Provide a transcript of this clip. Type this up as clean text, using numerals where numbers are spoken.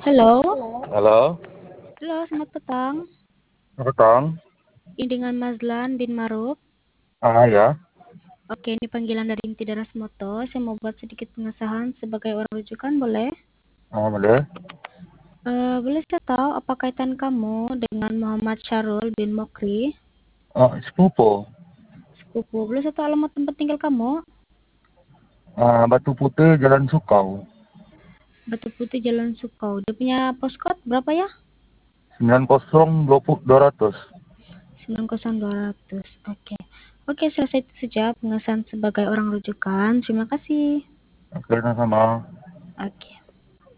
Halo, Halo, halo, selamat petang. petang. Ini dengan Mazlan bin Maruf. Ya, Oke, ini panggilan dari Inti Daras Moto. Saya mau buat sedikit pengesahan sebagai orang rujukan, boleh? boleh. Boleh saya tahu apa kaitan kamu dengan Muhammad Syarul bin Mokri? Sepupu. Sepupu. Boleh saya tahu alamat tempat tinggal kamu? Batu Putih, Jalan Sukau. Batu Putih, Jalan Sukau. Dia punya postcode berapa ya? 9020 200. 90200. Oke. Oke, selesai itu saja pengesahan sebagai orang rujukan. Terima kasih. Oke, sama. Oke.